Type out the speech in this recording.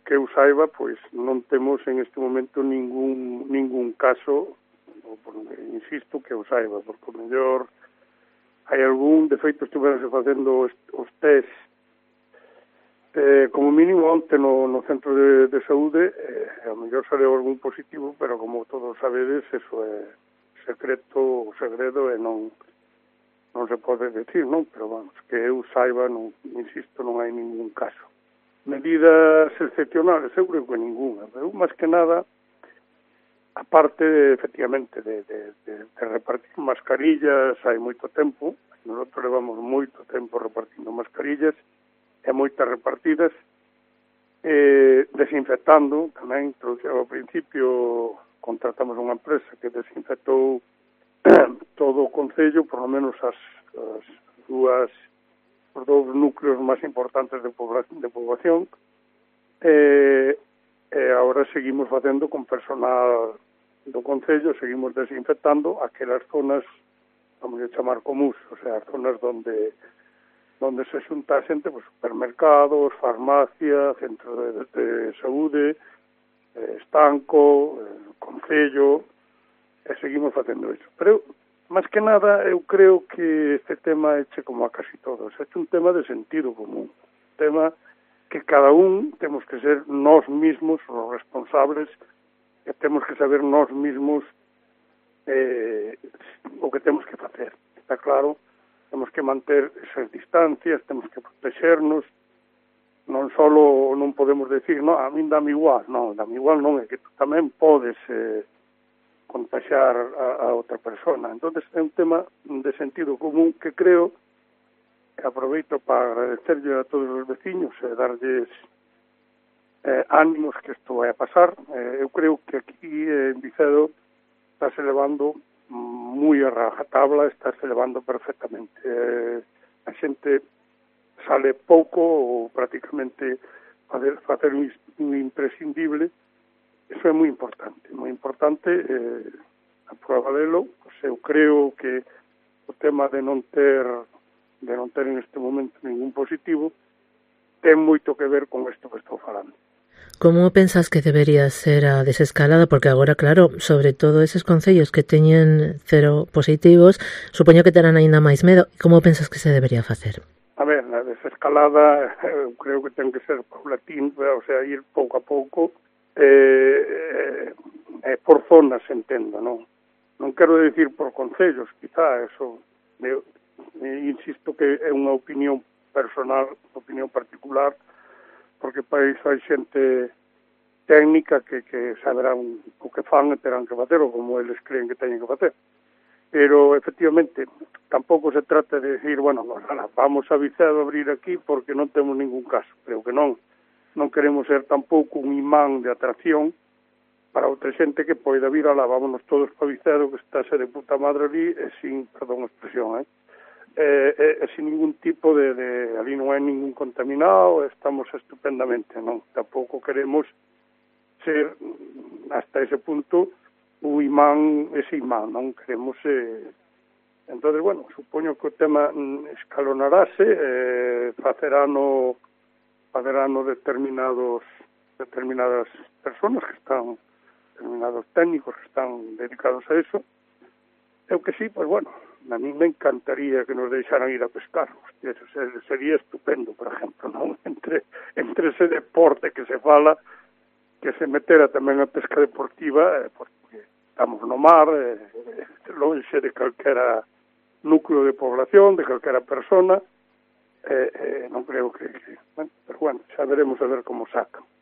que eu saiba, pois non temos en este momento ningún caso, insisto, que eu saiba, porque o mellor hai algún, de feito estuveranse facendo os test como mínimo onte no centro de saúde, a mellor saleu algún positivo, pero como todos sabedes, eso é secreto, segredo, e non se pode decir, non? Pero vamos, que eu saiba, non, insisto, non hai ningún caso. Medidas excepcionales, eu creo que ninguna. Eu, máis que nada, aparte, efectivamente, de repartir mascarillas, hai moito tempo, nosotros levamos moito tempo repartindo mascarillas, e moitas repartidas, desinfectando, tamén, ao principio, contratamos unha empresa que desinfectou todo o concello, por lo menos os dous núcleos máis importantes de poboación, e agora seguimos facendo con personal do concello, seguimos desinfectando aquelas zonas, vamos a chamar comús, o sea, as zonas onde se xunta a xente, pues, supermercados, farmacia, centro de saúde, estanco, concello, e seguimos facendo iso. Pero, máis que nada, eu creo que este tema é como a casi todos. É un tema de sentido común. Un tema que cada un temos que ser nós mismos os responsables, e temos que saber nós mismos o que temos que facer. Está claro, temos que manter esas distancias, temos que protexernos, non só non podemos decir, no, a min dame igual, non, é que tú tamén podes contagiar a outra persona. Entón, é un tema de sentido común que creo que aproveito para agradecerlle a todos os veciños e darlles ánimos que isto vai a pasar. Eu creo que aquí en Vicedo estáse levando moi a rajatabla, estáse levando perfectamente. A xente sale pouco ou prácticamente facer un imprescindible. Eso é moi importante, a prueba delo, pues eu creo que o tema de non ter en este momento ningún positivo ten moito que ver con isto que estou falando. Como pensas que debería ser a desescalada? Porque agora, claro, sobre todo eses concellos que teñen 0 positivos, supoño que terán aínda máis medo. Como pensas que se debería facer? A ver, a desescalada eu creo que ten que ser paulatín, o sea, ir pouco a pouco, por zonas, entendo, non? Non quero decir por concellos, quizá, eso, insisto que é unha opinión personal, opinión particular, porque para iso hai xente técnica que saberán o que fan e terán que facer, ou como eles creen que teñen que facer. Pero, efectivamente, tampouco se trata de decir, bueno, vamos a Vicedo a abrir aquí porque non temos ningún caso. Creo que non. Non queremos ser tampouco un imán de atracción para outra xente que poida vir alá, vámonos todos para Vicedo, que está de puta madre ali, e sin, perdón a expresión, sin ningún tipo de ali non hai ningún contaminado, estamos estupendamente, non? Tampouco queremos ser, hasta ese punto, ese imán, non queremos... Entonces, bueno, supoño que o tema escalonarase, facerano determinadas personas que están, determinados técnicos que están dedicados a eso. Eu que sí, pues bueno, a mí me encantaría que nos deixaran ir a pescar. Hostia, eso sería estupendo, por ejemplo, non? Entre ese deporte que se fala, que se metera tamén a pesca deportiva, porque estamos no mar, lonxe de calquera núcleo de población, de calquera persona, non creo que... Bueno, pero bueno, xa veremos a ver como sacan.